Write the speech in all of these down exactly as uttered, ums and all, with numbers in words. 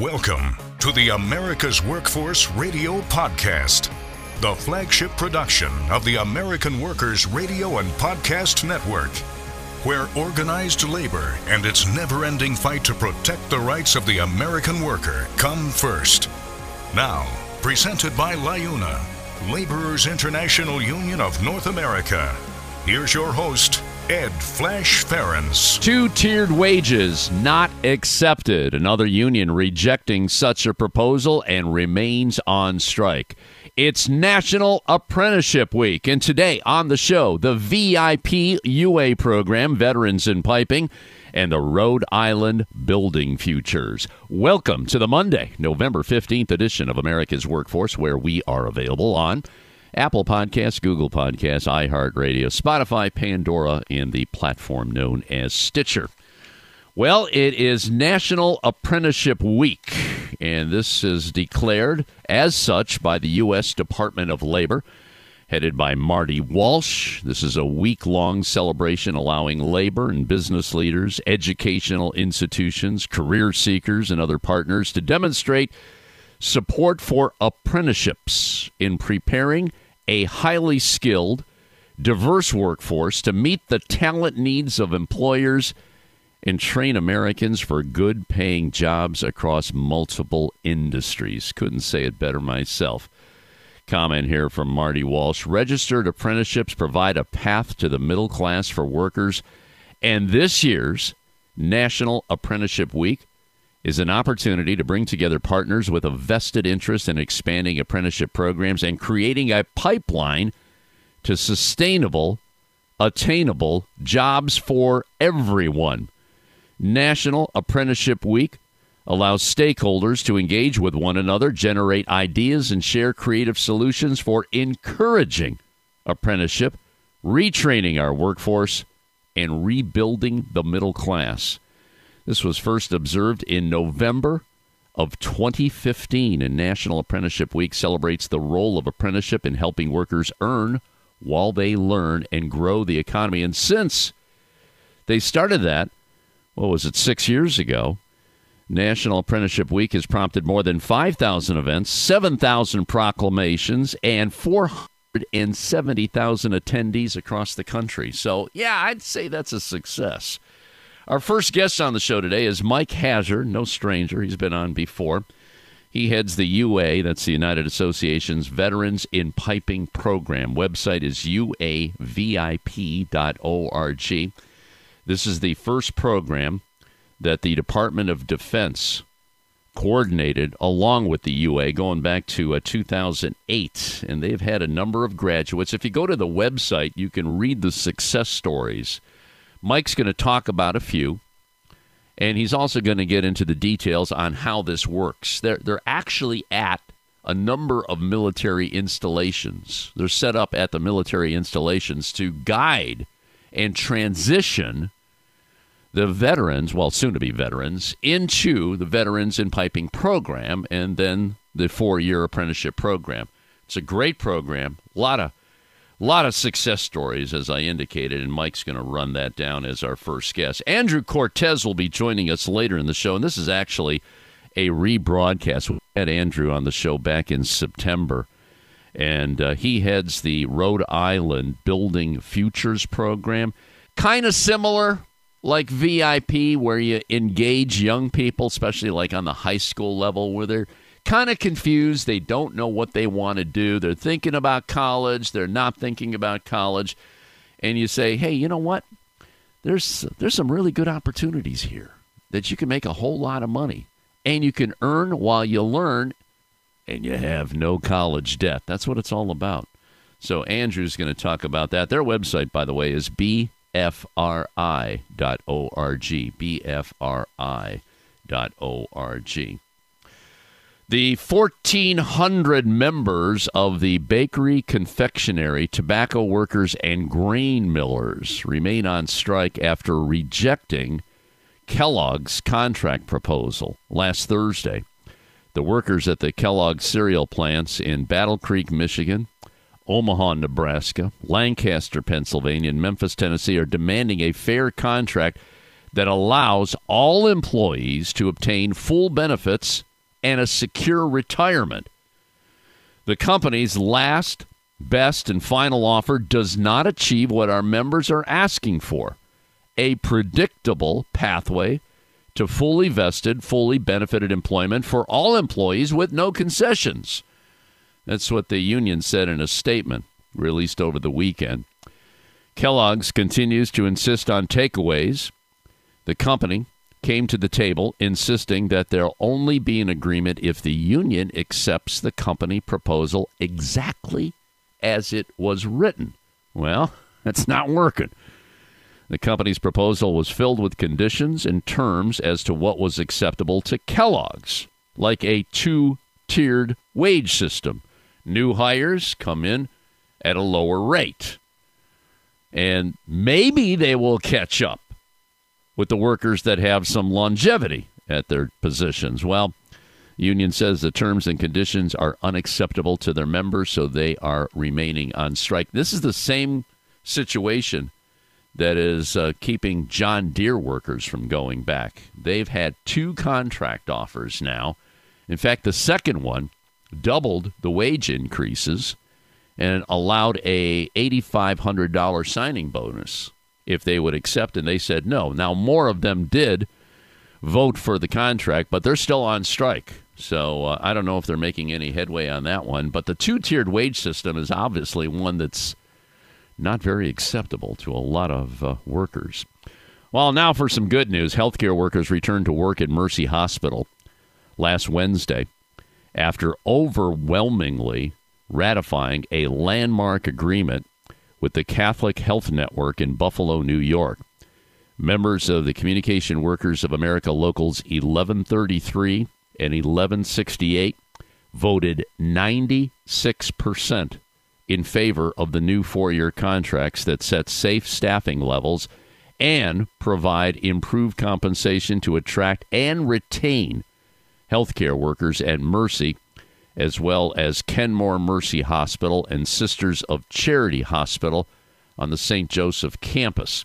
Welcome to the America's Workforce Radio Podcast, the flagship production of the American Workers Radio and Podcast Network, where organized labor and its never-ending fight to protect the rights of the American worker come first. Now, presented by LIUNA, Laborers International Union of North America. Here's your host, Ed Flash Ferens. Two-tiered wages not accepted. Another union rejecting such a proposal and remains on strike. It's National Apprenticeship Week, and today on the show, the V I P U A program, Veterans in Piping, and the Rhode Island Building Futures. Welcome to the Monday, November fifteenth edition of America's Workforce, where we are available on Apple Podcasts, Google Podcasts, iHeartRadio, Spotify, Pandora, and the platform known as Stitcher. Well, it is National Apprenticeship Week, and this is declared as such by the U S Department of Labor, headed by Marty Walsh. This is a week-long celebration allowing labor and business leaders, educational institutions, career seekers, and other partners to demonstrate support for apprenticeships in preparing a highly skilled, diverse workforce to meet the talent needs of employers and train Americans for good-paying jobs across multiple industries. Couldn't say it better myself. Comment here from Marty Walsh. Registered apprenticeships provide a path to the middle class for workers, and this year's National Apprenticeship Week is an opportunity to bring together partners with a vested interest in expanding apprenticeship programs and creating a pipeline to sustainable, attainable jobs for everyone. National Apprenticeship Week allows stakeholders to engage with one another, generate ideas, and share creative solutions for encouraging apprenticeship, retraining our workforce, and rebuilding the middle class. This was first observed in November of twenty fifteen, and National Apprenticeship Week celebrates the role of apprenticeship in helping workers earn while they learn and grow the economy. And since they started that, what was it, six years ago, National Apprenticeship Week has prompted more than five thousand events, seven thousand proclamations, and four hundred seventy thousand attendees across the country. So, yeah, I'd say that's a success. Our first guest on the show today is Mike Hazard, no stranger. He's been on before. He heads the U A, that's the United Association's Veterans in Piping program. Website is U A V I P dot org. This is the first program that the Department of Defense coordinated along with the U A going back to uh, two thousand eight, and they've had a number of graduates. If you go to the website, you can read the success stories. Mike's going to talk about a few, and he's also going to get into the details on how this works. They're, they're actually at a number of military installations. They're set up at the military installations to guide and transition the veterans, well, soon-to-be veterans, into the Veterans in Piping program and then the four-year apprenticeship program. It's a great program, a lot of A lot of success stories, as I indicated, and Mike's going to run that down as our first guest. Andrew Cortez will be joining us later in the show, and this is actually a rebroadcast. We had Andrew on the show back in September, and uh, he heads the Rhode Island Building Futures program. Kind of similar like V I P, where you engage young people, especially like on the high school level, where they're kind of confused. They don't know what they want to do. They're thinking about college. They're not thinking about college. And you say, hey, you know what? There's there's some really good opportunities here that you can make a whole lot of money. And you can earn while you learn, and you have no college debt. That's what it's all about. So Andrew's going to talk about that. Their website, by the way, is B F R I dot org. B F R I dot org. The fourteen hundred members of the bakery, confectionery, tobacco workers, and grain millers remain on strike after rejecting Kellogg's contract proposal last Thursday. The workers at the Kellogg cereal plants in Battle Creek, Michigan, Omaha, Nebraska, Lancaster, Pennsylvania, and Memphis, Tennessee are demanding a fair contract that allows all employees to obtain full benefits and a secure retirement. The company's last, best, and final offer does not achieve what our members are asking for: a predictable pathway to fully vested, fully benefited employment for all employees with no concessions. That's what the union said in a statement released over the weekend. Kellogg's continues to insist on takeaways. The company came to the table insisting that there'll only be an agreement if the union accepts the company proposal exactly as it was written. Well, that's not working. The company's proposal was filled with conditions and terms as to what was acceptable to Kellogg's, like a two-tiered wage system. New hires come in at a lower rate, and maybe they will catch up with the workers that have some longevity at their positions. Well, the union says the terms and conditions are unacceptable to their members, so they are remaining on strike. This is the same situation that is uh, keeping John Deere workers from going back. They've had two contract offers now. In fact, the second one doubled the wage increases and allowed a eight thousand five hundred dollars signing bonus if they would accept, and they said no. Now, more of them did vote for the contract, but they're still on strike. So uh, I don't know if they're making any headway on that one. But the two-tiered wage system is obviously one that's not very acceptable to a lot of uh, workers. Well, now for some good news. Healthcare workers returned to work at Mercy Hospital last Wednesday after overwhelmingly ratifying a landmark agreement with the Catholic Health Network in Buffalo, New York. Members of the Communication Workers of America Locals eleven thirty-three and eleven sixty-eight voted ninety-six percent in favor of the new four-year contracts that set safe staffing levels and provide improved compensation to attract and retain healthcare workers at Mercy, as well as Kenmore Mercy Hospital and Sisters of Charity Hospital on the Saint Joseph campus.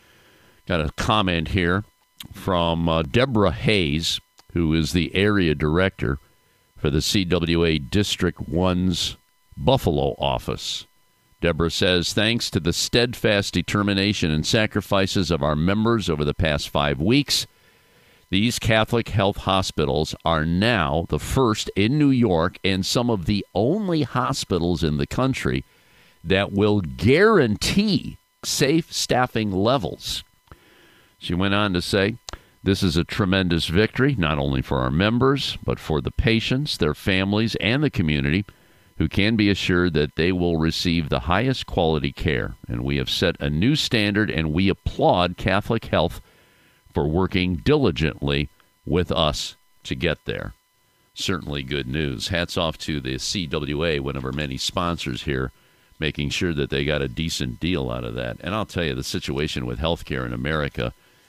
Got a comment here from uh, Deborah Hayes, who is the area director for the C W A District one's Buffalo office. Deborah says, thanks to the steadfast determination and sacrifices of our members over the past five weeks, these Catholic health hospitals are now the first in New York and some of the only hospitals in the country that will guarantee safe staffing levels. She went on to say, this is a tremendous victory, not only for our members, but for the patients, their families, and the community, who can be assured that they will receive the highest quality care. And we have set a new standard, and we applaud Catholic Health for working diligently with us to get there. Certainly good news. Hats off to the C W A, one of our many sponsors here, making sure that they got a decent deal out of that. And I'll tell you, the situation with healthcare in America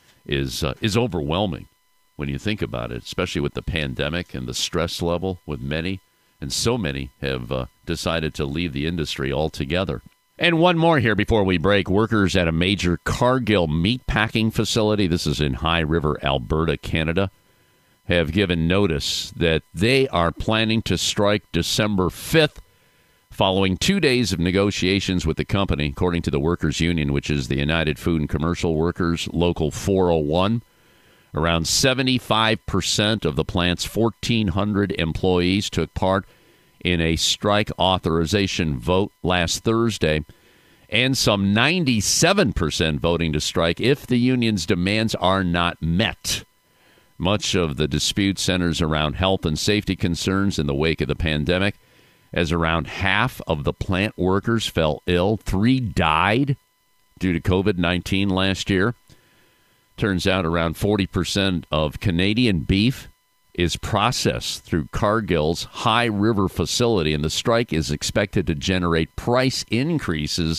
is uh, is overwhelming when you think about it, especially with the pandemic and the stress level with many. And so many have uh, decided to leave the industry altogether. And one more here before we break. Workers at a major Cargill meatpacking facility, this is in High River, Alberta, Canada, have given notice that they are planning to strike December fifth following two days of negotiations with the company, according to the Workers' Union, which is the United Food and Commercial Workers, Local four oh one. Around seventy-five percent of the plant's fourteen hundred employees took part in a strike authorization vote last Thursday, and some ninety-seven percent voting to strike if the union's demands are not met. Much of the dispute centers around health and safety concerns in the wake of the pandemic, as around half of the plant workers fell ill. Three died due to covid nineteen last year. Turns out around forty percent of Canadian beef is processed through Cargill's High River facility, and the strike is expected to generate price increases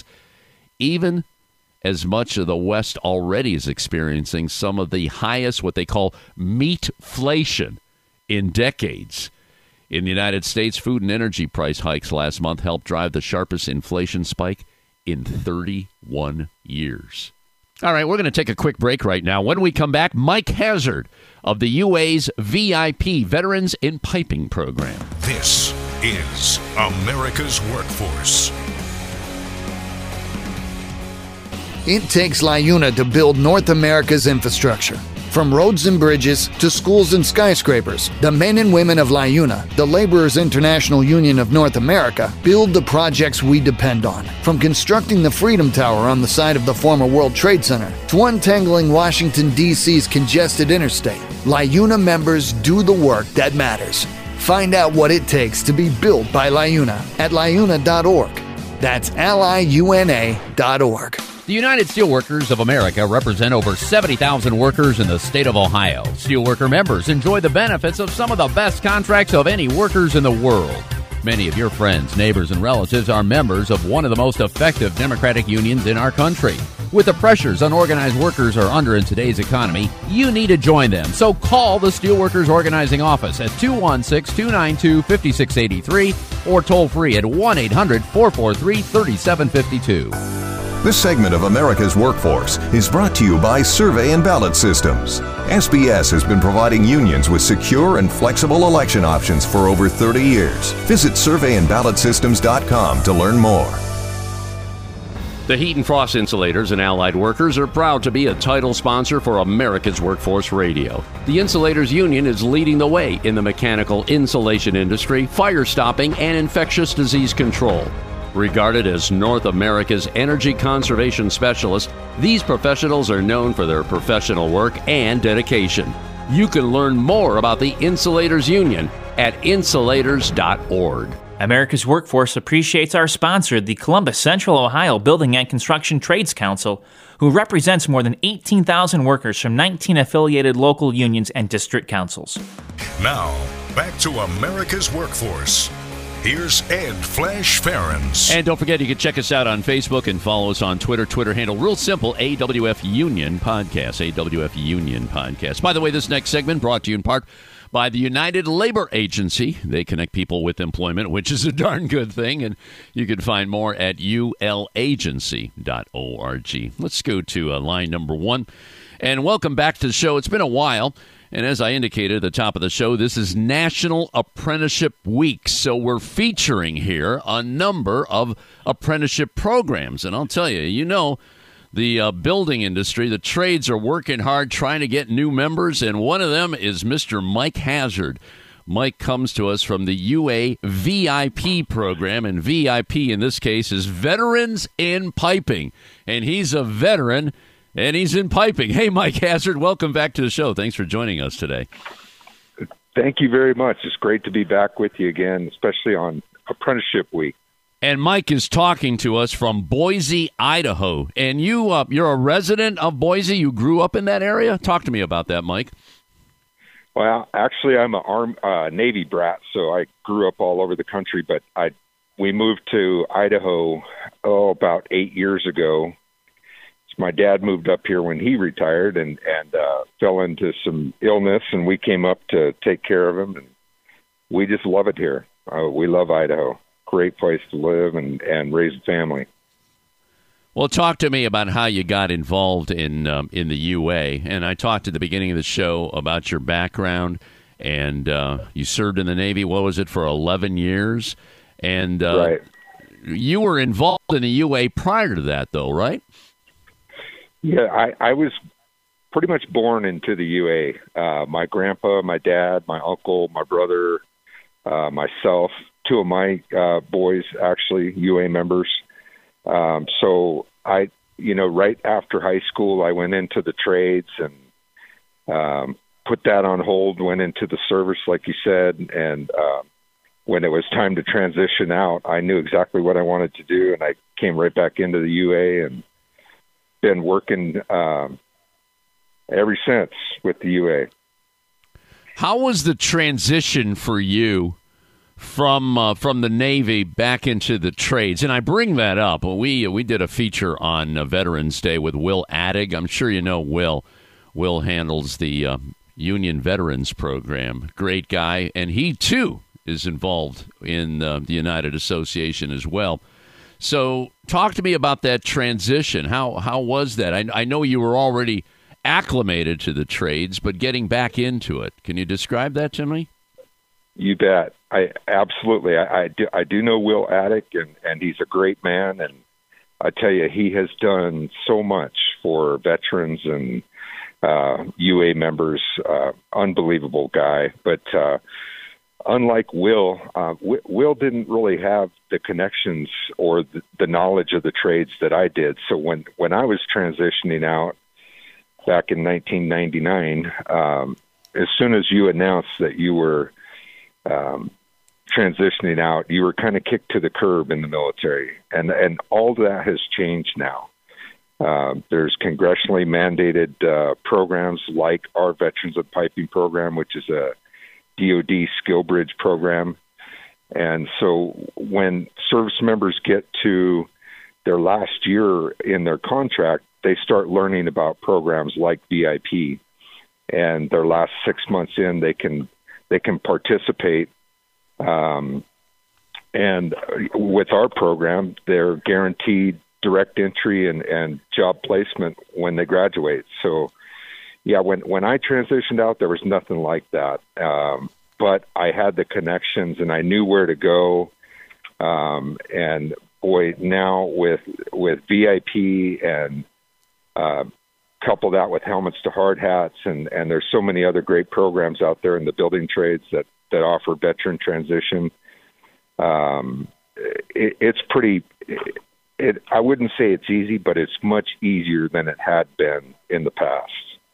even as much of the West already is experiencing some of the highest, what they call meatflation, in decades. In the United States, food and energy price hikes last month helped drive the sharpest inflation spike in thirty-one years. All right, we're going to take a quick break right now. When we come back, Mike Hazard of the U A's V I P Veterans in Piping program. This is America's Workforce. It takes LiUNA to build North America's infrastructure. From roads and bridges to schools and skyscrapers, the men and women of LiUNA, the Laborers International Union of North America, build the projects we depend on. From constructing the Freedom Tower on the site of the former World Trade Center to untangling Washington, D C's congested interstate, LiUNA members do the work that matters. Find out what it takes to be built by LiUNA at liuna dot org. That's L I U N A dot org. The United Steelworkers of America represent over seventy thousand workers in the state of Ohio. Steelworker members enjoy the benefits of some of the best contracts of any workers in the world. Many of your friends, neighbors, and relatives are members of one of the most effective democratic unions in our country. With the pressures unorganized workers are under in today's economy, you need to join them. So call the Steelworkers Organizing Office at two one six, two nine two, five six eight three or toll free at one eight hundred, four four three, three seven five two. This segment of America's Workforce is brought to you by Survey and Ballot Systems. S B S has been providing unions with secure and flexible election options for over thirty years. Visit survey and ballot systems dot com to learn more. The Heat and Frost Insulators and Allied Workers are proud to be a title sponsor for America's Workforce Radio. The Insulators Union is leading the way in the mechanical insulation industry, fire stopping, and infectious disease control. Regarded as North America's energy conservation specialists, these professionals are known for their professional work and dedication. You can learn more about the Insulators Union at insulators dot org. America's Workforce appreciates our sponsor, the Columbus Central Ohio Building and Construction Trades Council, who represents more than eighteen thousand workers from nineteen affiliated local unions and district councils. Now, back to America's Workforce. Here's Ed Flash Ferens. And don't forget, you can check us out on Facebook and follow us on Twitter. Twitter handle, real simple, A W F Union Podcast. A W F Union Podcast. By the way, this next segment brought to you in part by the United Labor Agency. They connect people with employment, which is a darn good thing. And you can find more at U L agency dot org. Let's go to uh, line number one. And welcome back to the show. It's been a while. And as I indicated at the top of the show, this is National Apprenticeship Week. So we're featuring here a number of apprenticeship programs. And I'll tell you, you know, the uh, building industry, the trades are working hard trying to get new members. And one of them is Mister Mike Hazard. Mike comes to us from the U A V I P program. And V I P in this case is Veterans in Piping. And he's a veteran. And he's in piping. Hey, Mike Hazard, welcome back to the show. Thanks for joining us today. Thank you very much. It's great to be back with you again, especially on Apprenticeship Week. And Mike is talking to us from Boise, Idaho. And you, uh, you're a resident of Boise. You grew up in that area? Talk to me about that, Mike. Well, actually, I'm a Arm, uh, Navy brat, so I grew up all over the country. But I, we moved to Idaho, oh, about eight years ago. My dad moved up here when he retired and, and uh, fell into some illness, and we came up to take care of him. And we just love it here. Uh, we love Idaho. Great place to live and, and raise a family. Well, talk to me about how you got involved in um, in the U A. And I talked at the beginning of the show about your background, and uh, you served in the Navy. What was it, for eleven years? And uh, right. You were involved in the U A prior to that, though, right? Yeah, I, I was pretty much born into the U A. Uh, my grandpa, my dad, my uncle, my brother, uh, myself, two of my uh, boys, actually, U A members. Um, so I, you know, right after high school, I went into the trades and um, put that on hold, went into the service, like you said. And uh, when it was time to transition out, I knew exactly what I wanted to do. And I came right back into the U A and been working um, ever since with the U A. How was the transition for you from uh, from the Navy back into the trades? And I bring that up. We we did a feature on uh, Veterans Day with Will Addig. I'm sure you know Will. Will handles the uh, Union Veterans Program. Great guy, and he too is involved in uh, the United Association as well. So talk to me about that transition. How how was that? I, I know you were already acclimated to the trades, but getting back into it. Can you describe that to me? You bet. I absolutely. I, I do. I do know Will Attic, and, and he's a great man. And I tell you, he has done so much for veterans and uh, U A members. Uh, unbelievable guy. But uh, unlike Will, uh, w- Will didn't really have the connections or the, the knowledge of the trades that I did. So when when I was transitioning out back in nineteen ninety-nine, um, as soon as you announced that you were um, transitioning out, you were kind of kicked to the curb in the military, and and all that has changed now. Uh, there's congressionally mandated uh, programs like our Veterans of Piping program, which is a D O D skill bridge program, and so when service members get to their last year in their contract, they start learning about programs like V I P, and their last six months in, they can they can participate. Um, and with our program, they're guaranteed direct entry and, and job placement when they graduate. So, yeah, when when I transitioned out, there was nothing like that. Um, but I had the connections, and I knew where to go. Um, and boy, now with with V I P and uh, couple that with helmets to hard hats, and, and there's so many other great programs out there in the building trades that, that offer veteran transition. Um, it, it's pretty, it, it, I wouldn't say it's easy, but it's much easier than it had been in the past.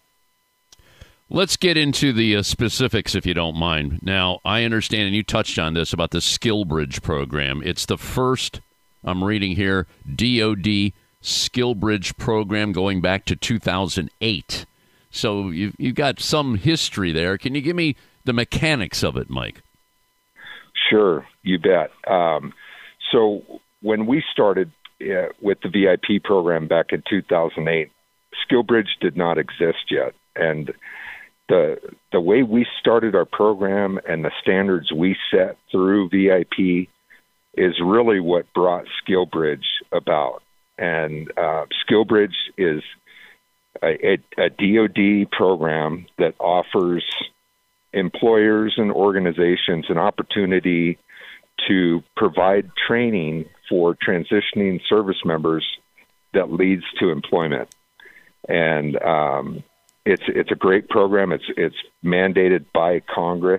Let's get into the uh, specifics, if you don't mind. Now, I understand, and you touched on this, about the Skill Bridge program. It's the first, I'm reading here, D O D Skill Bridge program going back to two thousand eight. So you've, you've got some history there. Can you give me the mechanics of it, Mike? Sure, you bet. Um, so when we started uh, with the V I P program back in two thousand eight, Skill Bridge did not exist yet. And the the way we started our program and the standards we set through V I P is really what brought Skill Bridge about. And uh, Skill Bridge is a, a, a D O D program that offers employers and organizations an opportunity to provide training for transitioning service members that leads to employment. And um, it's it's a great program. It's it's mandated by Congress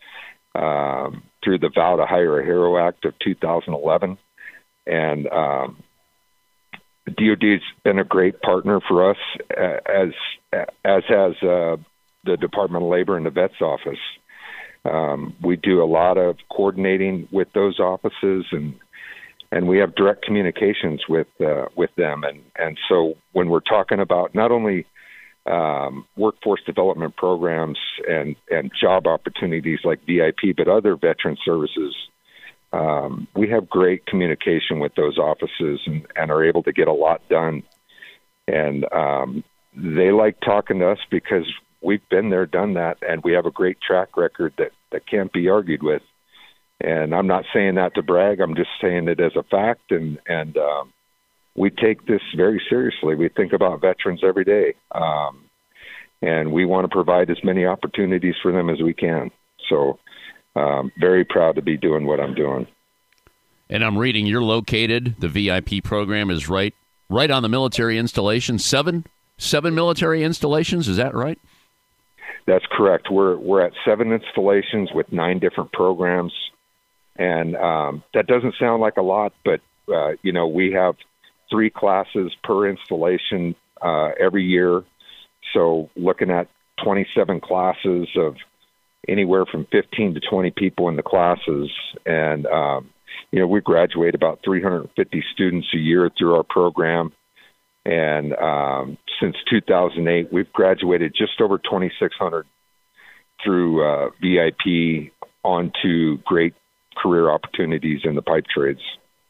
um, through the Vow to Hire a Hero Act of two thousand eleven, and um, D O D's been a great partner for us, as as has uh, the Department of Labor and the Vets Office. Um, we do a lot of coordinating with those offices, and and we have direct communications with uh, with them. And, and so when we're talking about not only um, workforce development programs and, and job opportunities like V I P, but other veteran services, Um, we have great communication with those offices and, and are able to get a lot done. And um, they like talking to us because we've been there, done that, and we have a great track record that, that can't be argued with. And I'm not saying that to brag. I'm just saying it as a fact. And, and um, we take this very seriously. We think about veterans every day. Um, and we want to provide as many opportunities for them as we can. So Um, very proud to be doing what I'm doing. And I'm reading you're located, the V I P program is right right on the military installation. Seven seven military installations, is that right? That's correct. We're we're at seven installations with nine different programs. And um, that doesn't sound like a lot, but, uh, you know, we have three classes per installation uh, every year. So looking at twenty-seven classes of anywhere from fifteen to twenty people in the classes. And, um, you know, we graduate about three hundred fifty students a year through our program. And um, since two thousand eight, we've graduated just over twenty-six hundred through uh, V I P onto great career opportunities in the pipe trades.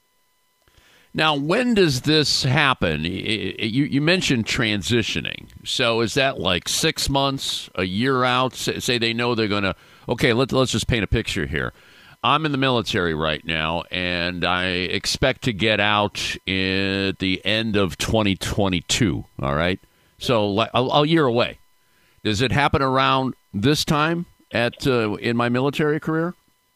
Now, when does this happen? You, you mentioned transitioning. So is that like six months, a year out? Say they know they're going to, okay, let, let's just paint a picture here. I'm in the military right now, and I expect to get out at the end of twenty twenty-two, all right? So like, a, a year away. Does it happen around this time at uh, in my military career?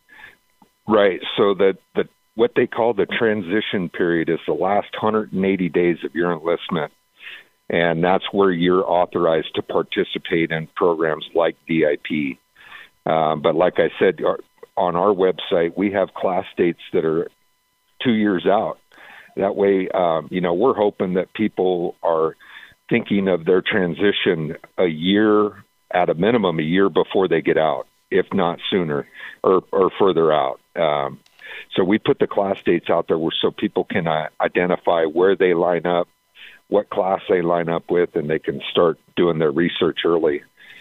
Right. So that the what they call the transition period is the last one hundred eighty days of your enlistment, and that's where you're authorized to participate in programs like D I P. Um, but like I said, our, on our website, we have class dates that are two years out. That way, um, you know, we're hoping that people are thinking of their transition a year, at a minimum, a year before they get out, if not sooner or, or further out. Um, so we put the class dates out there so people can uh, identify where they line up, what class they line up with, and they can start doing their research early.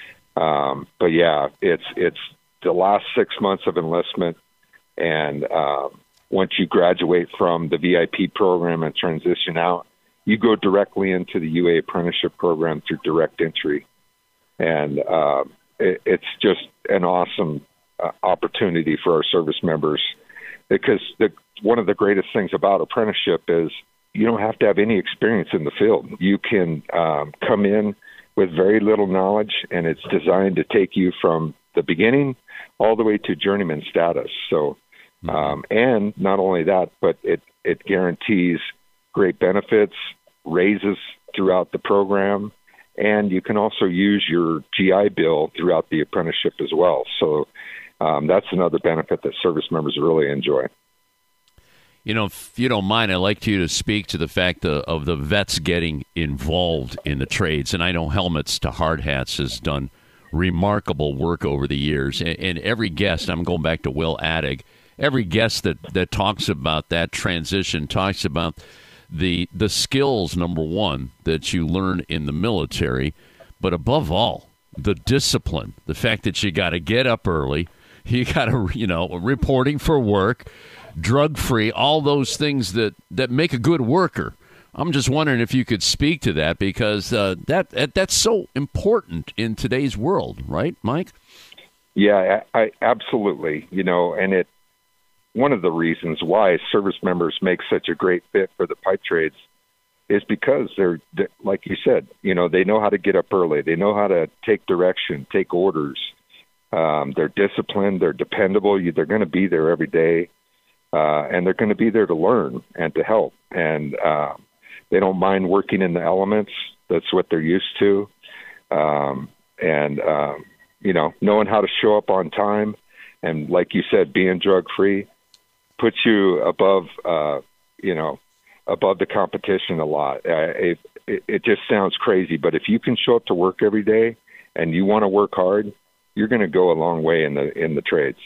Um, but yeah, it's it's the last six months of enlistment, and um, once you graduate from the V I P program and transition out, you go directly into the U A apprenticeship program through direct entry, and uh, it, it's just an awesome uh, opportunity for our service members, because the, one of the greatest things about apprenticeship is you don't have to have any experience in the field. You can um, come in with very little knowledge, and it's designed to take you from the beginning all the way to journeyman status. So, um, and not only that, but it, it guarantees great benefits, raises throughout the program, and you can also use your G I Bill throughout the apprenticeship as well. So um, that's another benefit that service members really enjoy. You know, if you don't mind, I'd like you to speak to the fact of, of the vets getting involved in the trades. And I know Helmets to Hard Hats has done remarkable work over the years. And, and every guest, I'm going back to Will Addig, every guest that, that talks about that transition talks about the the skills, number one, that you learn in the military, but above all, the discipline, the fact that you got to get up early, you got to, you know, reporting for work, drug-free, all those things that, that make a good worker. I'm just wondering if you could speak to that, because uh, that, that that's so important in today's world, right, Mike? Yeah, I, I, absolutely. You know, and it one of the reasons why service members make such a great fit for the pipe trades is because they're, like you said, you know, they know how to get up early. They know how to take direction, take orders. Um, they're disciplined. They're dependable. They're going to be there every day. Uh, and they're going to be there to learn and to help. And uh, they don't mind working in the elements. That's what they're used to. Um, and, um, you know, knowing how to show up on time, and like you said, being drug-free puts you above, uh, you know, above the competition a lot. Uh, it, it, it just sounds crazy, but if you can show up to work every day and you want to work hard, you're going to go a long way in the in the trades.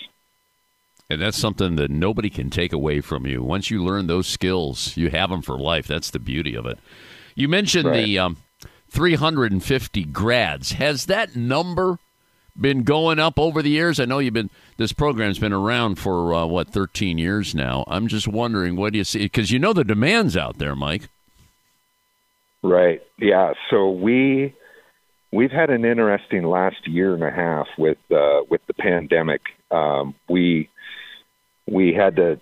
And that's something that nobody can take away from you. Once you learn those skills, you have them for life. That's the beauty of it. You mentioned right. the um, three hundred fifty grads. Has that number been going up over the years? I know you've been. This program's been around for uh, what thirteen years now. I'm just wondering, what do you see? Because you know the demand's out there, Mike. Right. Yeah. So we we've had an interesting last year and a half with uh, with the pandemic. Um, we we had to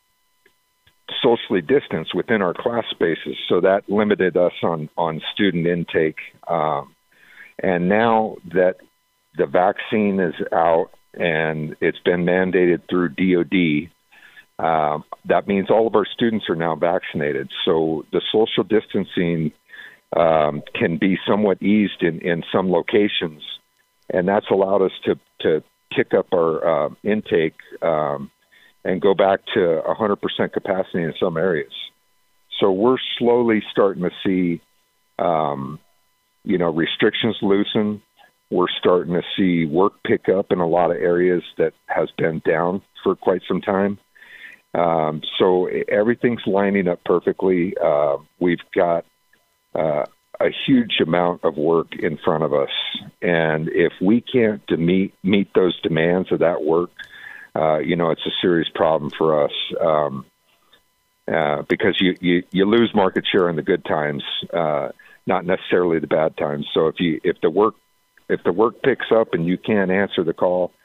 socially distance within our class spaces, so that limited us on on student intake. Um, and now that the vaccine is out and it's been mandated through D O D, uh, that means all of our students are now vaccinated. So the social distancing um, can be somewhat eased in, in some locations, and that's allowed us to, to kick up our uh, intake um, and go back to one hundred percent capacity in some areas. So we're slowly starting to see, um, you know, restrictions loosen. We're starting to see work pick up in a lot of areas that has been down for quite some time. Um, so everything's lining up perfectly. Uh, we've got uh, a huge amount of work in front of us. And if we can't to meet, meet those demands of that work, uh, you know, it's a serious problem for us. Um, uh, because you, you, you lose market share in the good times, uh, not necessarily the bad times. So if you, if the work, if the work picks up and you can't answer the call,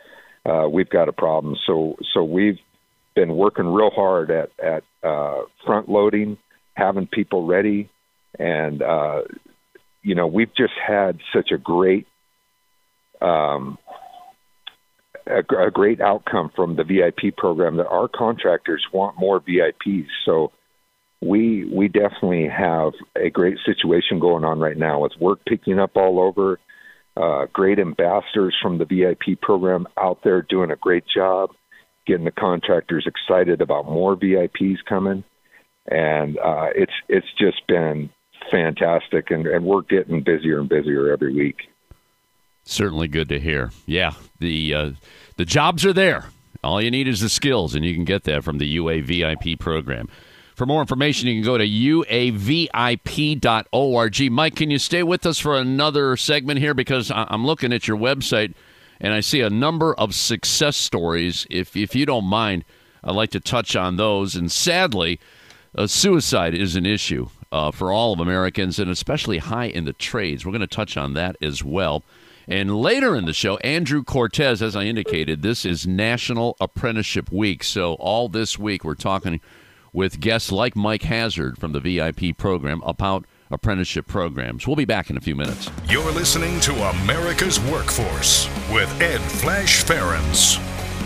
uh, we've got a problem. So so we've been working real hard at at uh, front loading, having people ready, and uh, you know we've just had such a great um, a, a great outcome from the V I P program that our contractors want more V I Ps. So we we definitely have a great situation going on right now with work picking up all over. Uh, great ambassadors from the V I P program out there doing a great job, getting the contractors excited about more V I Ps coming, and uh, it's it's just been fantastic, and, and we're getting busier and busier every week. Certainly good to hear. Yeah, the uh, the jobs are there. All you need is the skills, and you can get that from the U A V I P program. For more information, you can go to U A V I P dot org. Mike, can you stay with us for another segment here? Because I'm looking at your website, and I see a number of success stories. If if you don't mind, I'd like to touch on those. And sadly, uh, suicide is an issue uh, for all of Americans, and especially high in the trades. We're going to touch on that as well. And later in the show, Andrew Cortez, as I indicated, this is National Apprenticeship Week. So all this week we're talking with guests like Mike Hazard from the V I P program about apprenticeship programs. We'll be back in a few minutes. You're listening to America's Workforce with Ed Flash Ferens.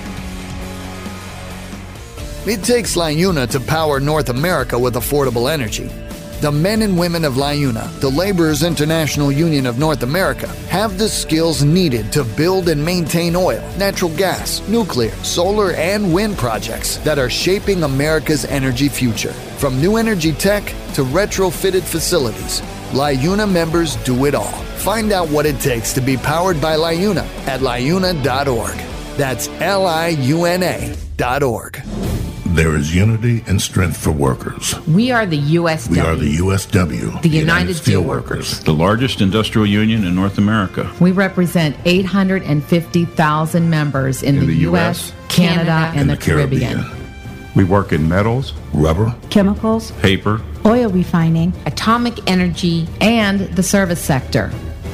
It takes LiUNA to power North America with affordable energy. The men and women of LiUNA, the Laborers International Union of North America, have the skills needed to build and maintain oil, natural gas, nuclear, solar, and wind projects that are shaping America's energy future. From new energy tech to retrofitted facilities, LiUNA members do it all. Find out what it takes to be powered by LiUNA at liuna dot org. That's L I U N A dot org. There is unity and strength for workers. We are the U S W. We are the U S W. The United Steelworkers. The largest industrial union in North America. We represent eight hundred fifty thousand members in, in the, the U S, Canada, Canada and, and the, the Caribbean. Caribbean. We work in metals, rubber, chemicals, paper, oil refining, atomic energy, and the service sector.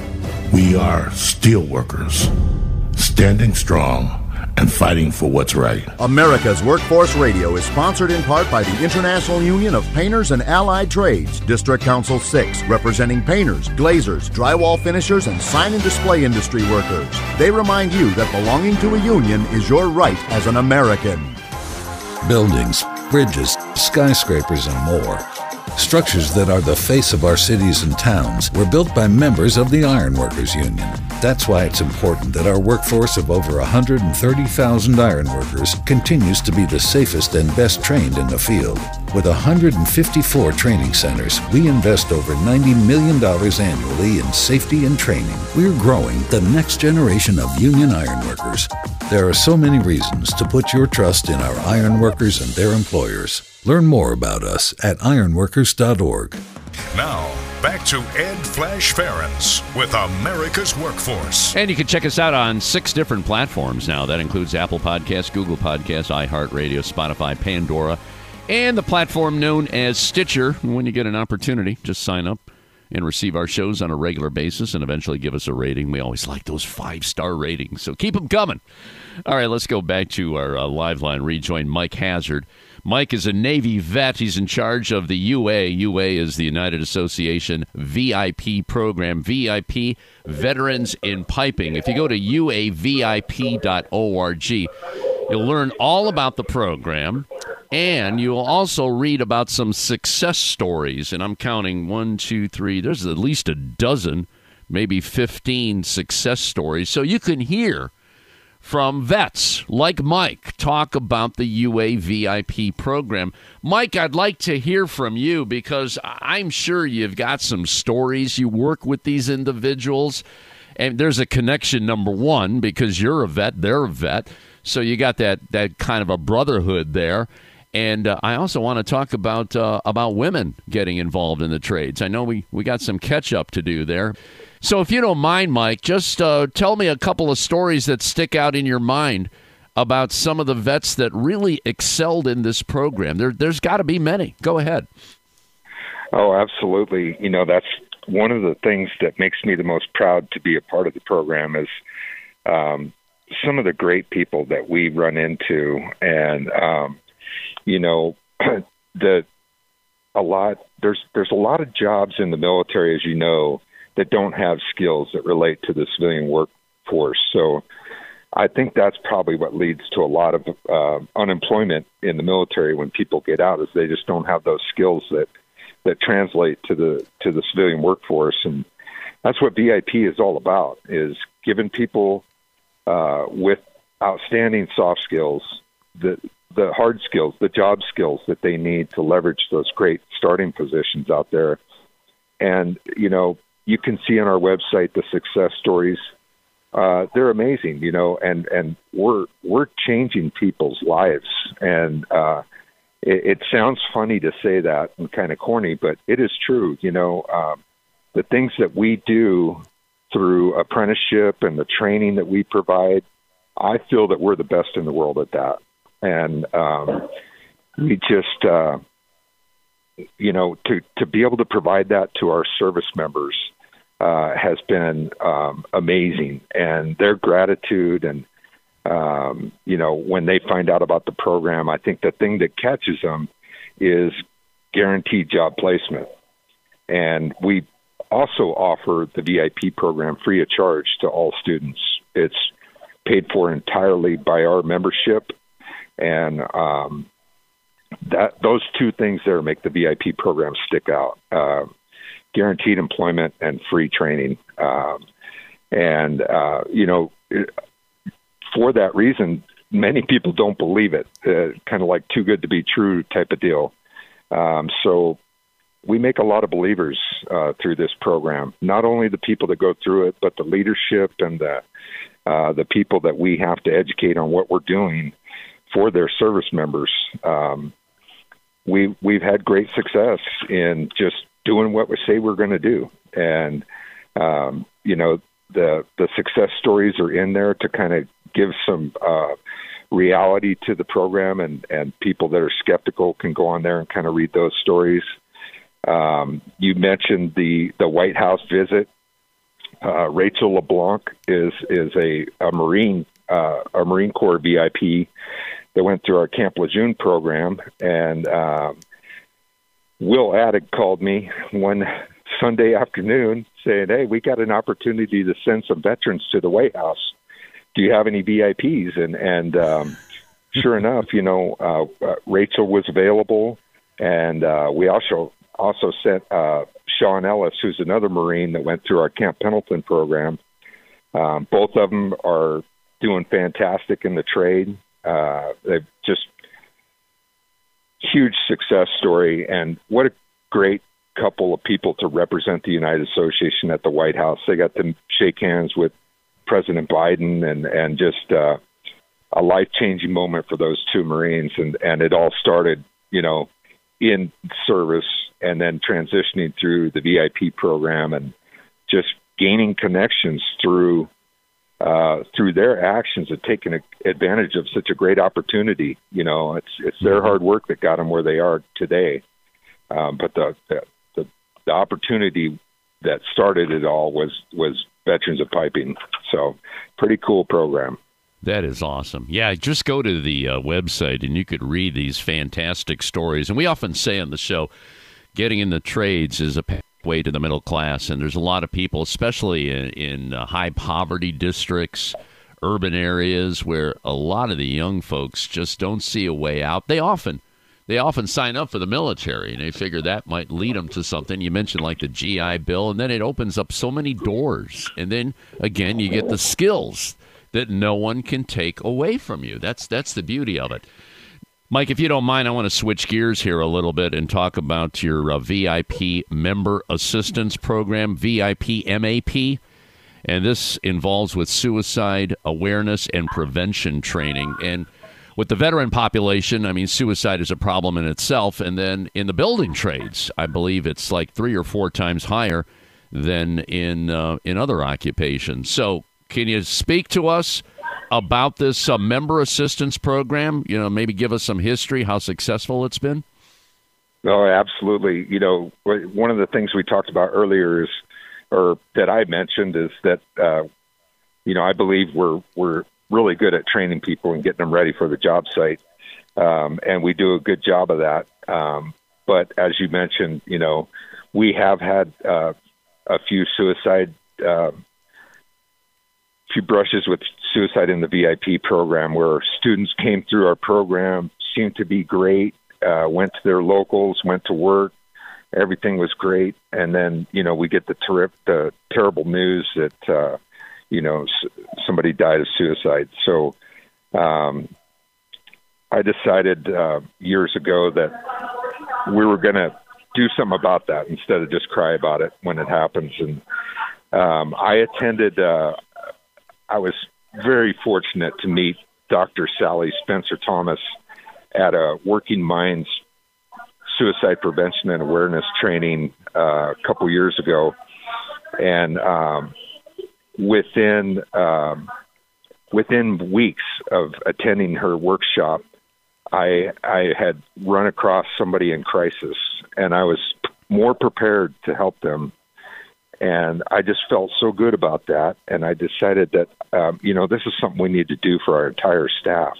We are steelworkers, standing strong and fighting for what's right. America's Workforce Radio is sponsored in part by the International Union of Painters and Allied Trades, District Council six, representing painters, glazers, drywall finishers, and sign and display industry workers. They remind you that belonging to a union is your right as an American. Buildings, bridges, skyscrapers, and more. Structures that are the face of our cities and towns were built by members of the Ironworkers Union. That's why it's important that our workforce of over one hundred thirty thousand ironworkers continues to be the safest and best trained in the field. With one hundred fifty-four training centers, we invest over ninety million dollars annually in safety and training. We're growing the next generation of union ironworkers. There are so many reasons to put your trust in our ironworkers and their employers. Learn more about us at ironworkers dot org. Now, back to Ed Flash Ferens with America's Workforce. And you can check us out on six different platforms now. That includes Apple Podcasts, Google Podcasts, iHeartRadio, Spotify, Pandora, and the platform known as Stitcher. When you get an opportunity, just sign up and receive our shows on a regular basis and eventually give us a rating. We always like those five-star ratings, so keep them coming. All right, let's go back to our uh, live line. Rejoin Mike Hazard. Mike is a Navy vet. He's in charge of the U A. U A is the United Association V I P program. V I P, Veterans in Piping. If you go to U A V I P dot org, you'll learn all about the program, and you'll also read about some success stories. And I'm counting one, two, three. There's at least a dozen, maybe fifteen success stories. So you can hear from vets like Mike talk about the U A V I P program. Mike, I'd like to hear from you because I'm sure you've got some stories. You work with these individuals, and there's a connection, number one, because you're a vet, they're a vet. So you got that that kind of a brotherhood there. And uh, I also want to talk about uh, about women getting involved in the trades. I know we, we got some catch-up to do there. So if you don't mind, Mike, just uh, tell me a couple of stories that stick out in your mind about some of the vets that really excelled in this program. There, there's got to be many. Go ahead. Oh, absolutely. You know, that's one of the things that makes me the most proud to be a part of the program is, um, some of the great people that we run into, and um, you know, the a lot there's there's a lot of jobs in the military, as you know, that don't have skills that relate to the civilian workforce. So I think that's probably what leads to a lot of uh, unemployment in the military when people get out, is they just don't have those skills that, that translate to the to the civilian workforce. And that's what V I P is all about, is giving people uh, with outstanding soft skills, the the hard skills, the job skills that they need to leverage those great starting positions out there. And, you know, you can see on our website the success stories. Uh, they're amazing, you know, and, and we're we're changing people's lives. And uh, it, it sounds funny to say that and kind of corny, but it is true. You know, um, the things that we do through apprenticeship and the training that we provide, I feel that we're the best in the world at that. And um, we just, uh, you know, to, to be able to provide that to our service members uh, has been um, amazing. And their gratitude and, um, you know, when they find out about the program, I think the thing that catches them is guaranteed job placement. And we also offer the V I P program free of charge to all students. It's paid for entirely by our membership. And um, that those two things there make the V I P program stick out. Uh, guaranteed employment and free training. Um, and, uh, you know, it, for that reason, many people don't believe it, uh, kind of like too good to be true type of deal. Um, so we make a lot of believers uh, through this program, not only the people that go through it, but the leadership and the, uh, the people that we have to educate on what we're doing for their service members. Um, we, we've had great success in just doing what we say we're going to do. And, um, you know, the, the success stories are in there to kind of give some uh, reality to the program, and, and people that are skeptical can go on there and kind of read those stories. Um, you mentioned the, the White House visit. Uh, Rachel LeBlanc is, is a, a Marine, uh, a Marine Corps V I P that went through our Camp Lejeune program. And, um, Will Addick called me one Sunday afternoon saying, "Hey, we got an opportunity to send some veterans to the White House. Do you have any V I Ps?" And, and um, sure enough, you know, uh, uh, Rachel was available. And uh, we also also sent uh, Sean Ellis, who's another Marine that went through our Camp Pendleton program. Um, both of them are doing fantastic in the trade. Uh, they've just huge success story, and what a great couple of people to represent the United Association at the White House. They got to shake hands with President Biden, and, and just uh, a life-changing moment for those two Marines. And, and it all started, you know, in service and then transitioning through the V I P program and just gaining connections through uh, through their actions of taking a, advantage of such a great opportunity. You know, it's it's their hard work that got them where they are today. Um, but the, the the opportunity that started it all was was Veterans of Piping. So, pretty cool program. That is awesome. Yeah, just go to the uh, website and you could read these fantastic stories. And we often say on the show, getting in the trades is a pathway to the middle class. And there's a lot of people, especially in, in uh, high poverty districts, urban areas, where a lot of the young folks just don't see a way out. They often they often sign up for the military, and they figure that might lead them to something. You mentioned like the G I Bill, and then it opens up so many doors. And then, again, you get the skills that no one can take away from you. That's that's the beauty of it. Mike, if you don't mind, I want to switch gears here a little bit and talk about your uh, V I P Member Assistance Program, V I P M A P. And this involves with suicide awareness and prevention training. And with the veteran population, I mean, suicide is a problem in itself. And then in the building trades, I believe it's like three or four times higher than in uh, in other occupations. So can you speak to us about this uh, member assistance program? You know, maybe give us some history, how successful it's been? Oh, absolutely. You know, one of the things we talked about earlier is, or that I mentioned, is that, uh, you know, I believe we're we're really good at training people and getting them ready for the job site. Um, and we do a good job of that. Um, but as you mentioned, you know, we have had uh, a few suicide, uh, few brushes with suicide in the V I P program, where students came through our program, seemed to be great, uh, went to their locals, went to work, everything was great, and then, you know, we get the, ter- the terrible news that, uh, you know, s- somebody died of suicide. So um, I decided uh, years ago that we were going to do something about that instead of just cry about it when it happens. And um, I attended, uh, I was very fortunate to meet Doctor Sally Spencer Thomas at a Working Minds suicide prevention and awareness training uh, a couple years ago. And um, within um, within weeks of attending her workshop, I I had run across somebody in crisis, and I was more prepared to help them. And I just felt so good about that. And I decided that, um, you know, this is something we need to do for our entire staff.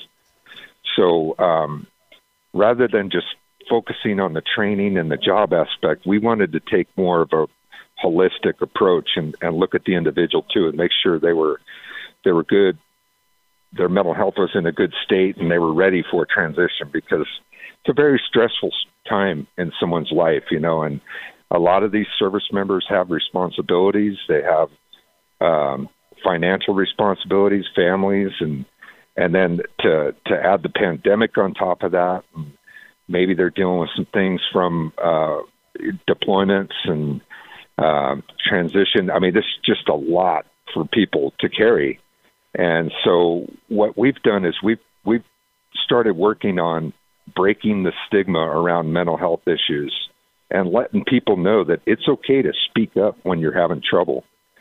So um, rather than just focusing on the training and the job aspect, we wanted to take more of a holistic approach and, and look at the individual too, and make sure they were they were good, their mental health was in a good state, and they were ready for a transition, because it's a very stressful time in someone's life, you know. And a lot of these service members have responsibilities. They have um, financial responsibilities, families, and and then to to add the pandemic on top of that. Maybe they're dealing with some things from uh, deployments and uh, transition. I mean, this is just a lot for people to carry. And so what we've done is we've, we've started working on breaking the stigma around mental health issues and letting people know that it's okay to speak up when you're having trouble.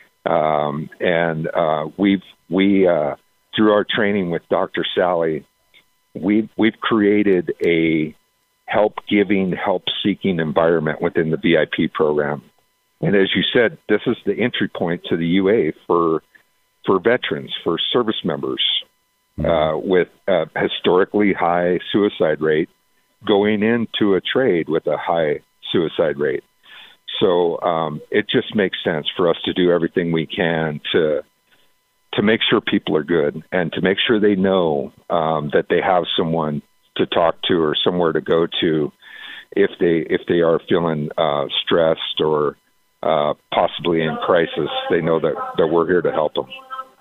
Um, and uh, we've, we, uh, through our training with Doctor Sally, we've, we've created a help-giving, help-seeking environment within the V I P program. And as you said, this is the entry point to the U A for for veterans, for service members, uh, with a historically high suicide rate going into a trade with a high suicide rate. So um, it just makes sense for us to do everything we can to to make sure people are good, and to make sure they know um, that they have someone to talk to or somewhere to go to if they if they are feeling uh, stressed or uh, possibly in crisis. They know that, that we're here to help them.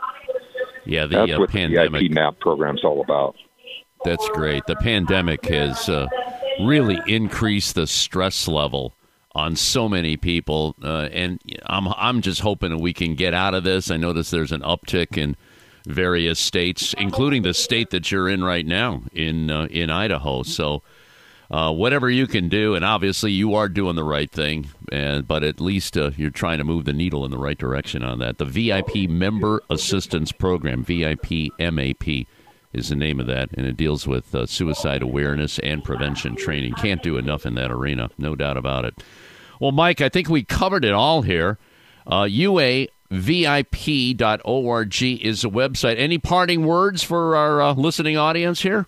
Yeah, the That's uh, what pandemic, the V I P MAP program's all about. That's great. The pandemic has uh, really increased the stress level on so many people, uh, and I'm I'm just hoping that we can get out of this. I notice there's an uptick in various states, including the state that you're in right now, in uh, in Idaho. So uh, whatever you can do, and obviously you are doing the right thing, and but at least uh, you're trying to move the needle in the right direction on that. The V I P Member Assistance Program, V I P M A P, is the name of that, and it deals with uh, suicide awareness and prevention training. Can't do enough in that arena, no doubt about it. Well, Mike, I think we covered it all here. Uh, U A V I P dot org is the website. Any parting words for our uh, listening audience here?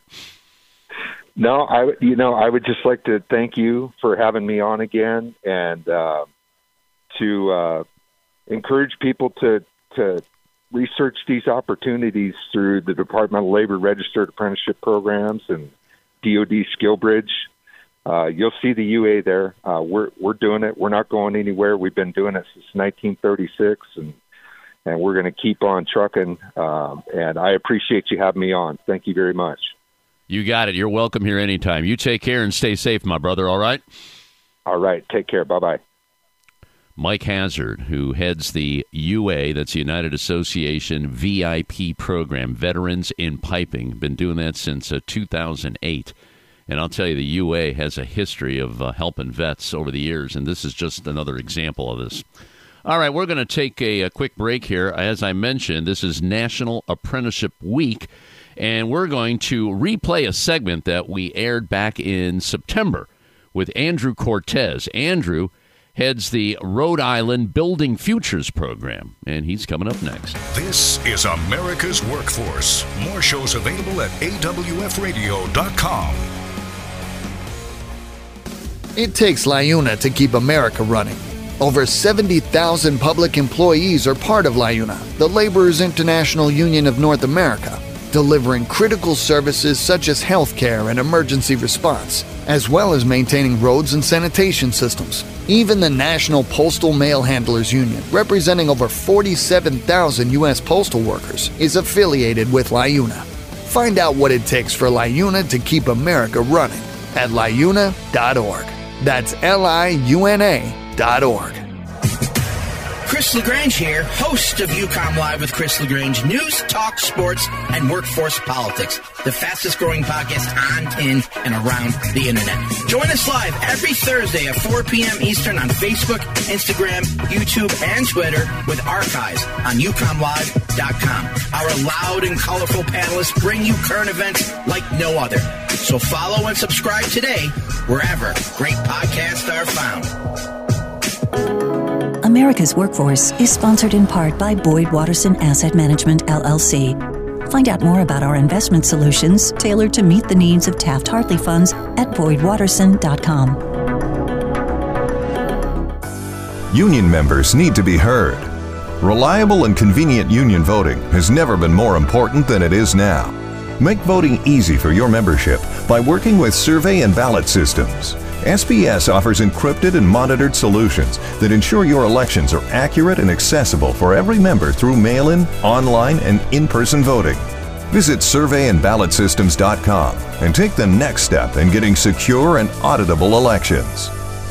No, I you know I would just like to thank you for having me on again, and uh, to uh, encourage people to to research these opportunities through the Department of Labor Registered Apprenticeship Programs and D O D Skill Bridge. Uh, you'll see the U A there. Uh, we're we're doing it. We're not going anywhere. We've been doing it since nineteen thirty-six, and and we're going to keep on trucking. Um, and I appreciate you having me on. Thank you very much. You got it. You're welcome here anytime. You take care and stay safe, my brother, all right? All right. Take care. Bye-bye. Mike Hazard, who heads the U A, that's the United Association V I P program, Veterans in Piping. Been doing that since uh, two thousand eight. And I'll tell you, the U A has a history of uh, helping vets over the years, and this is just another example of this. All right, we're going to take a, a quick break here. As I mentioned, this is National Apprenticeship Week, and we're going to replay a segment that we aired back in September with Andrew Cortez. Andrew heads the Rhode Island Building Futures program, and he's coming up next. This is America's Workforce. More shows available at A W F radio dot com. It takes LIUNA to keep America running. Over seventy thousand public employees are part of LIUNA, the Laborers International Union of North America, delivering critical services such as healthcare and emergency response, as well as maintaining roads and sanitation systems. Even the National Postal Mail Handlers Union, representing over forty-seven thousand U S postal workers, is affiliated with LIUNA. Find out what it takes for LIUNA to keep America running at liuna dot org. That's L I U N A dot org. Chris LaGrange here, host of UConn Live with Chris LaGrange, news, talk, sports, and workforce politics, the fastest growing podcast on, in, and around the internet. Join us live every Thursday at four p.m. Eastern on Facebook, Instagram, YouTube, and Twitter with archives on U conn live dot com. Our loud and colorful panelists bring you current events like no other. So follow and subscribe today wherever great podcasts are found. America's Workforce is sponsored in part by Boyd Watterson Asset Management, L L C. Find out more about our investment solutions tailored to meet the needs of Taft-Hartley funds at boyd watterson dot com. Union members need to be heard. Reliable and convenient union voting has never been more important than it is now. Make voting easy for your membership by working with survey and ballot systems. S B S offers encrypted and monitored solutions that ensure your elections are accurate and accessible for every member through mail-in, online, and in-person voting. Visit survey and ballot systems dot com and take the next step in getting secure and auditable elections.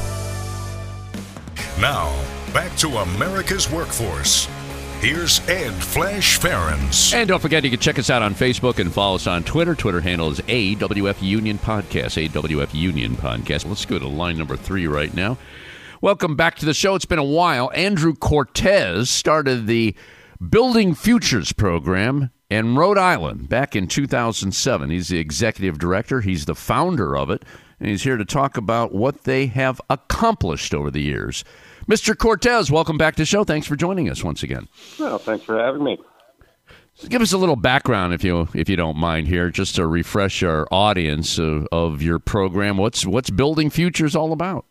Now, back to America's Workforce. Here's Ed Flash Ferens. And don't forget, you can check us out on Facebook and follow us on Twitter. Twitter handle is A W F Union Podcast, A W F Union Podcast. Let's go to line number three right now. Welcome back to the show. It's been a while. Andrew Cortez started the Building Futures program in Rhode Island back in two thousand seven. He's the executive director. He's the founder of it. And he's here to talk about what they have accomplished over the years. Mister Cortez, welcome back to the show. Thanks for joining us once again. Well, thanks for having me. So give us a little background, if you if you don't mind, here, just to refresh our audience of, of your program. What's what's Building Futures all about?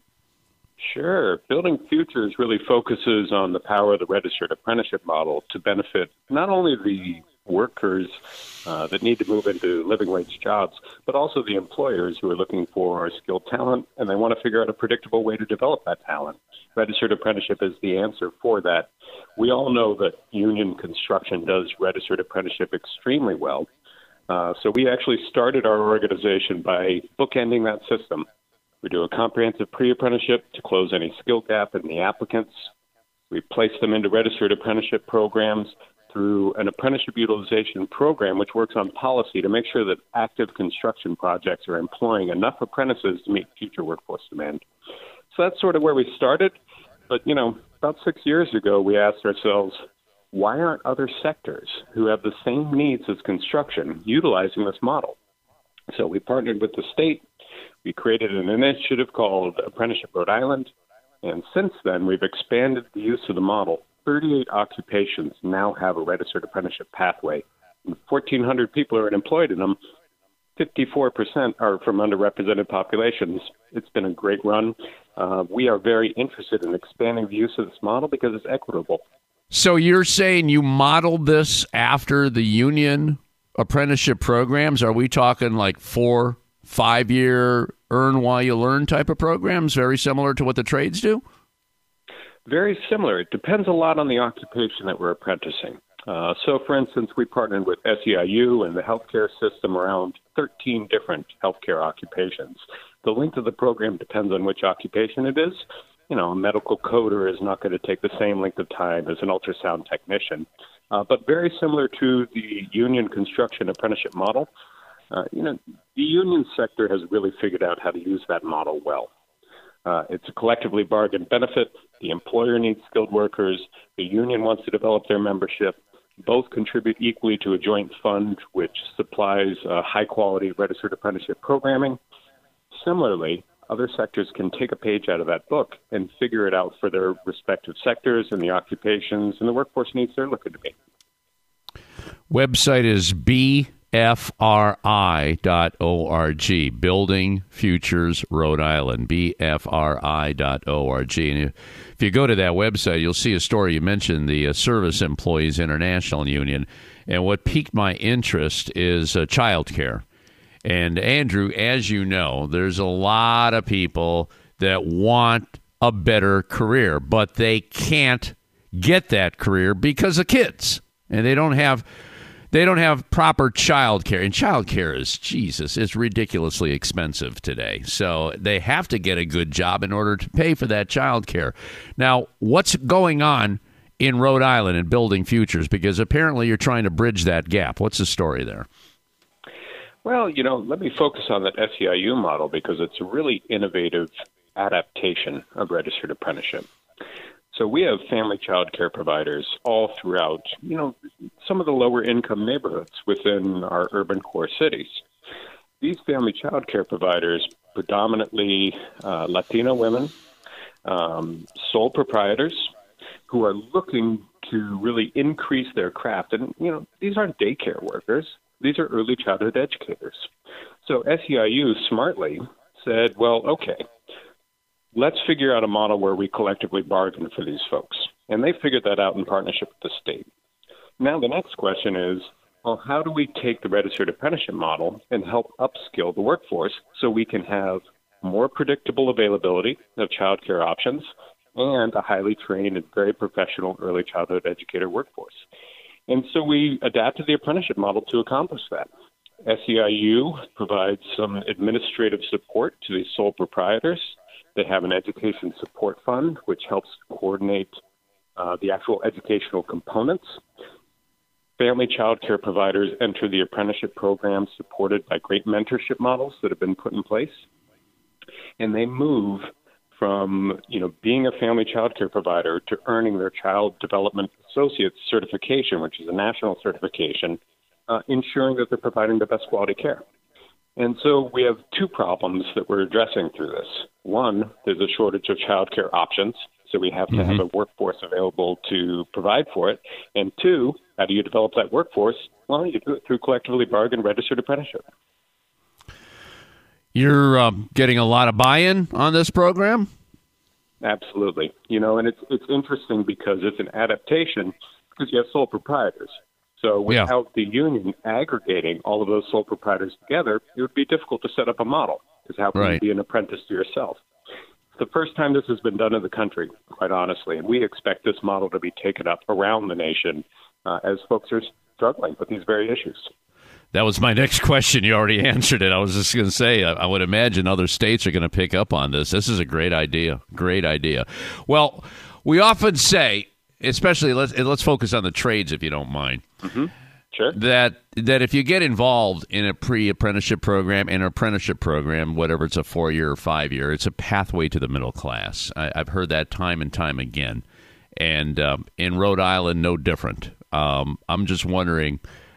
Sure. Building Futures really focuses on the power of the registered apprenticeship model to benefit not only the workers uh, that need to move into living wage jobs, but also the employers who are looking for skilled talent, and they want to figure out a predictable way to develop that talent. Registered apprenticeship is the answer for that. We all know that union construction does registered apprenticeship extremely well. Uh, so we actually started our organization by bookending that system. We do a comprehensive pre-apprenticeship to close any skill gap in the applicants. We place them into registered apprenticeship programs through an apprenticeship utilization program, which works on policy to make sure that active construction projects are employing enough apprentices to meet future workforce demand. So that's sort of where we started. But, you know, about six years ago, we asked ourselves, why aren't other sectors who have the same needs as construction utilizing this model? So we partnered with the state. We created an initiative called Apprenticeship Rhode Island. And since then, we've expanded the use of the model. thirty-eight occupations now have a registered apprenticeship pathway. And fourteen hundred people are employed in them. fifty-four percent are from underrepresented populations. It's been a great run. Uh, we are very interested in expanding the use of this model because it's equitable. So you're saying you modeled this after the union apprenticeship programs? Are we talking like four, five-year earn while you learn type of programs, very similar to what the trades do? Very similar. It depends a lot on the occupation that we're apprenticing. Uh, so, for instance, we partnered with S E I U and the healthcare system around thirteen different healthcare occupations. The length of the program depends on which occupation it is. You know, a medical coder is not going to take the same length of time as an ultrasound technician. Uh, but very similar to the union construction apprenticeship model, uh, you know, the union sector has really figured out how to use that model well. Uh, it's a collectively bargained benefit. The employer needs skilled workers. The union wants to develop their membership. Both contribute equally to a joint fund which supplies uh, high-quality registered apprenticeship programming. Similarly, other sectors can take a page out of that book and figure it out for their respective sectors and the occupations and the workforce needs they're looking to meet. Website is B F R I dot org, Building Futures Rhode Island, B F R I dot org. And if you go to that website, you'll see a story. You mentioned the uh, Service Employees International Union, and what piqued my interest is uh, child care. And Andrew, as you know, there's a lot of people that want a better career, but they can't get that career because of kids, and they don't have they don't have proper child care. And child care is, Jesus, it's ridiculously expensive today. So they have to get a good job in order to pay for that child care. Now, what's going on in Rhode Island and Building Futures? Because apparently you're trying to bridge that gap. What's the story there? Well, you know, let me focus on that S E I U model because it's a really innovative adaptation of registered apprenticeship. So we have family child care providers all throughout, you know, some of the lower income neighborhoods within our urban core cities. These family child care providers, predominantly uh, Latino women, um, sole proprietors who are looking to really increase their craft. And, you know, these aren't daycare workers. These are early childhood educators. So S E I U smartly said, well, okay, let's figure out a model where we collectively bargain for these folks. And they figured that out in partnership with the state. Now the next question is, well, how do we take the registered apprenticeship model and help upskill the workforce so we can have more predictable availability of childcare options and a highly trained and very professional early childhood educator workforce? And so we adapted the apprenticeship model to accomplish that. S E I U provides some administrative support to these sole proprietors. They have an education support fund, which helps coordinate uh, the actual educational components. Family child care providers enter the apprenticeship program supported by great mentorship models that have been put in place. And they move from, you know, being a family child care provider to earning their Child Development Associate certification, which is a national certification, uh, ensuring that they're providing the best quality care. And so we have two problems that we're addressing through this. One, there's a shortage of child care options, so we have to mm-hmm. have a workforce available to provide for it. And two, how do you develop that workforce? Well, you do it through collectively bargained registered apprenticeship. You're um, getting a lot of buy-in on this program? Absolutely. You know, and it's it's interesting because it's an adaptation because you have sole proprietors. So without yeah. the union aggregating all of those sole proprietors together, it would be difficult to set up a model because how can right. you be an apprentice to yourself? It's the first time this has been done in the country, quite honestly, and we expect this model to be taken up around the nation uh, as folks are struggling with these very issues. That was my next question. You already answered it. I was just going to say, I, I would imagine other states are going to pick up on this. This is a great idea. Great idea. Well, we often say, especially let's let's focus on the trades, if you don't mind. Mm-hmm. Sure. That that if you get involved in a pre-apprenticeship program, an apprenticeship program, whatever it's a four-year or five-year, it's a pathway to the middle class. I, I've heard that time and time again. And um, in Rhode Island, no different. Um, I'm just wondering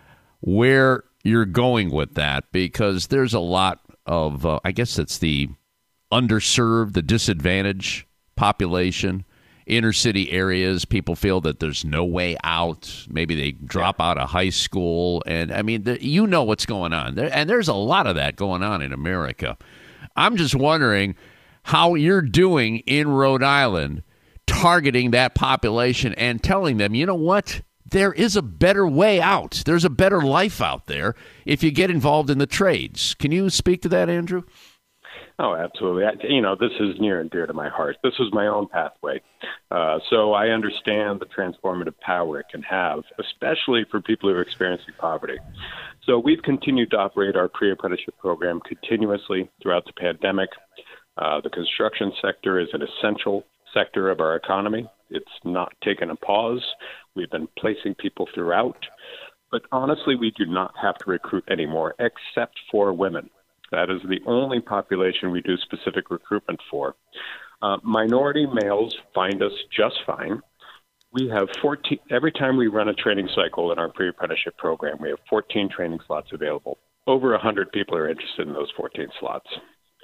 where you're going with that, because there's a lot of, uh, I guess it's the underserved, the disadvantaged population, inner city areas. People feel that there's no way out. Maybe they drop out of high school. And I mean, the, you know what's going on there. And there's a lot of that going on in America. I'm just wondering how you're doing in Rhode Island, targeting that population and telling them, you know what? There is a better way out. There's a better life out there if you get involved in the trades. Can you speak to that, Andrew? Oh, absolutely. I, you know, this is near and dear to my heart. This was my own pathway. Uh, so I understand the transformative power it can have, especially for people who are experiencing poverty. So we've continued to operate our pre-apprenticeship program continuously throughout the pandemic. Uh, the construction sector is an essential sector of our economy. It's not taken a pause. We've been placing people throughout. But honestly, we do not have to recruit anymore, except for women. That is the only population we do specific recruitment for. Uh, minority males find us just fine. We have fourteen, every time we run a training cycle in our pre-apprenticeship program, we have fourteen training slots available. Over one hundred people are interested in those fourteen slots.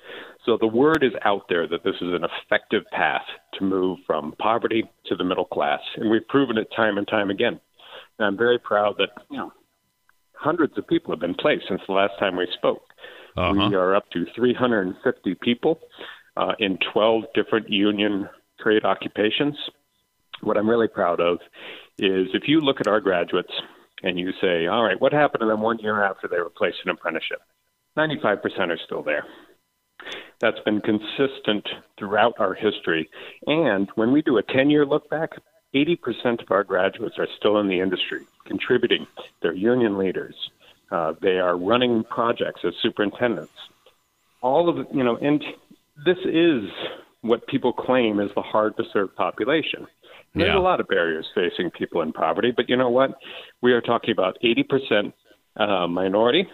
So the word is out there that this is an effective path to move from poverty to the middle class, and we've proven it time and time again. And I'm very proud that, you know, hundreds of people have been placed since the last time we spoke. Uh-huh. We are up to three hundred fifty people uh, in twelve different union trade occupations. What I'm really proud of is if you look at our graduates and you say, all right, what happened to them one year after they were placed in apprenticeship? ninety-five percent are still there. That's been consistent throughout our history. And when we do a ten-year look back, eighty percent of our graduates are still in the industry, contributing. They're union leaders. Uh, they are running projects as superintendents. All of, you know, and this is what people claim is the hard-to-serve population. There's yeah. a lot of barriers facing people in poverty, but you know what? We are talking about eighty percent uh, minority,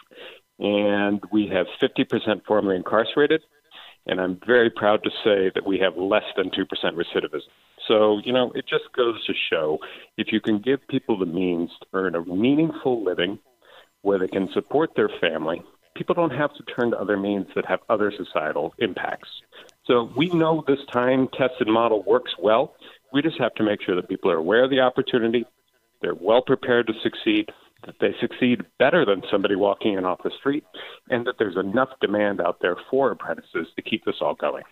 and we have fifty percent formerly incarcerated, and I'm very proud to say that we have less than two percent recidivism. So, you know, it just goes to show if you can give people the means to earn a meaningful living where they can support their family, people don't have to turn to other means that have other societal impacts. So we know this time-tested model works well. We just have to make sure that people are aware of the opportunity, they're well prepared to succeed, that they succeed better than somebody walking in off the street, and that there's enough demand out there for apprentices to keep this all going.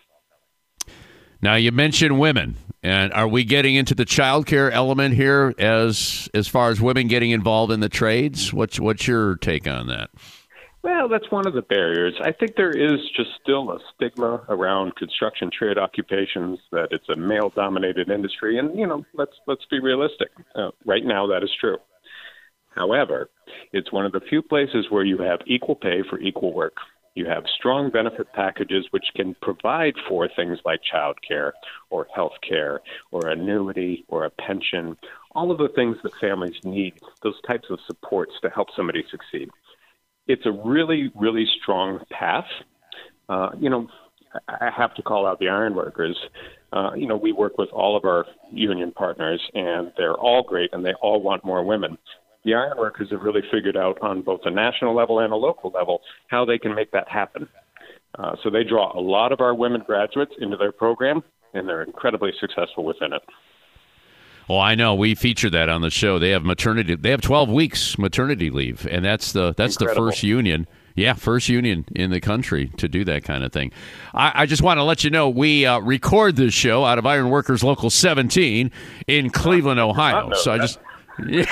Now, you mentioned women, and are we getting into the child care element here as as far as women getting involved in the trades? What's, what's your take on that? Well, that's one of the barriers. I think there is just still a stigma around construction trade occupations that it's a male-dominated industry, and you know, let's let's be realistic. Uh, right now, that is true. However, it's one of the few places where you have equal pay for equal work. You have strong benefit packages which can provide for things like child care or health care or annuity or a pension, all of the things that families need, those types of supports to help somebody succeed. It's a really, really strong path. Uh, you know, I have to call out the iron workers. Uh, you know, we work with all of our union partners, and they're all great, and they all want more women. The iron workers have really figured out on both a national level and a local level how they can make that happen. Uh, so they draw a lot of our women graduates into their program, and they're incredibly successful within it. Well, I know we feature that on the show. They have maternity. They have twelve weeks maternity leave, and that's the that's Incredible. the first union. Yeah, first union in the country to do that kind of thing. I, I just want to let you know we uh, record this show out of Iron Workers Local seventeen in Cleveland, Ohio. So I just. Yeah,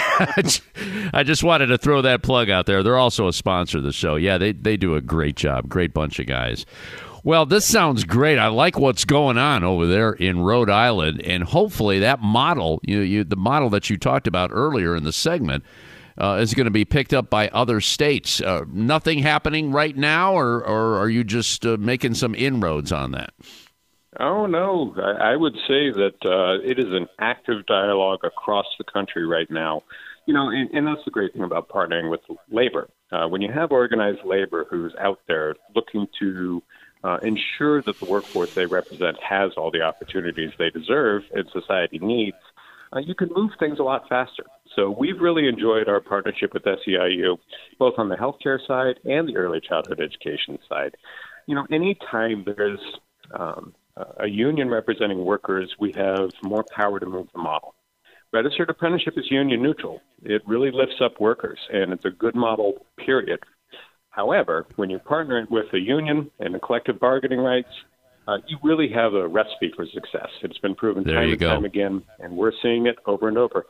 I just wanted to throw that plug out there. They're also a sponsor of the show. Yeah, they they do a great job. Great bunch of guys. Well, this sounds great. I like what's going on over there in Rhode Island, and hopefully that model, you, you the model that you talked about earlier in the segment, uh, is going to be picked up by other states. Uh, nothing happening right now, or, or are you just uh, making some inroads on that? Oh, no. I, I would say that uh, it is an active dialogue across the country right now. You know, and, and that's the great thing about partnering with labor. Uh, when you have organized labor who's out there looking to uh, ensure that the workforce they represent has all the opportunities they deserve and society needs, uh, you can move things a lot faster. So we've really enjoyed our partnership with S E I U, both on the healthcare side and the early childhood education side. You know, anytime there's um, a union representing workers, we have more power to move the model. Registered apprenticeship is union neutral. It really lifts up workers, and it's a good model, period. However, when you partner it with a union and the collective bargaining rights, uh, you really have a recipe for success. It's been proven there time and go. time again, and we're seeing it over and over.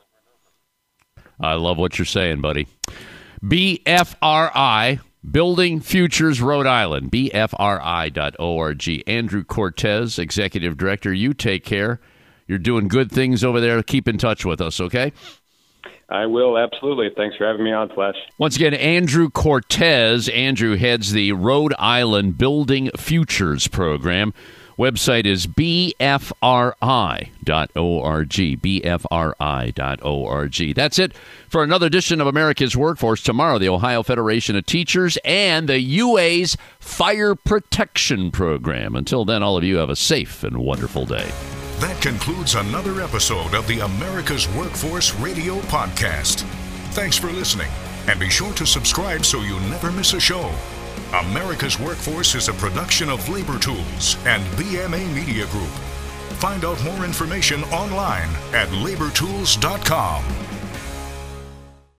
I love what you're saying, buddy. B F R I, Building Futures Rhode Island, B F R I dot org. Andrew Cortez, Executive Director, you take care. You're doing good things over there. Keep in touch with us, okay? I will, absolutely. Thanks for having me on, Flash. Once again, Andrew Cortez. Andrew heads the Rhode Island Building Futures Program. Website is B F R I dot org, B F R I dot org. That's it for another edition of America's Workforce. Tomorrow, the Ohio Federation of Teachers and the U A's Fire Protection Program. Until then, all of you have a safe and wonderful day. That concludes another episode of the America's Workforce Radio Podcast. Thanks for listening, and be sure to subscribe so you never miss a show. America's Workforce is a production of Labor Tools and B M A Media Group. Find out more information online at labor tools dot com.